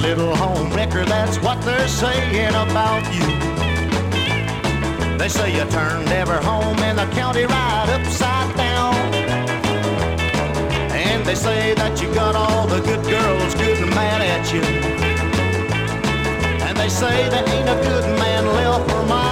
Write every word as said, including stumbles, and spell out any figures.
little home wrecker, that's what they're saying about you. They say you turned every home in the county right upside down. And they say that you got all the good girls good and mad at you. And they say there ain't a good man left for my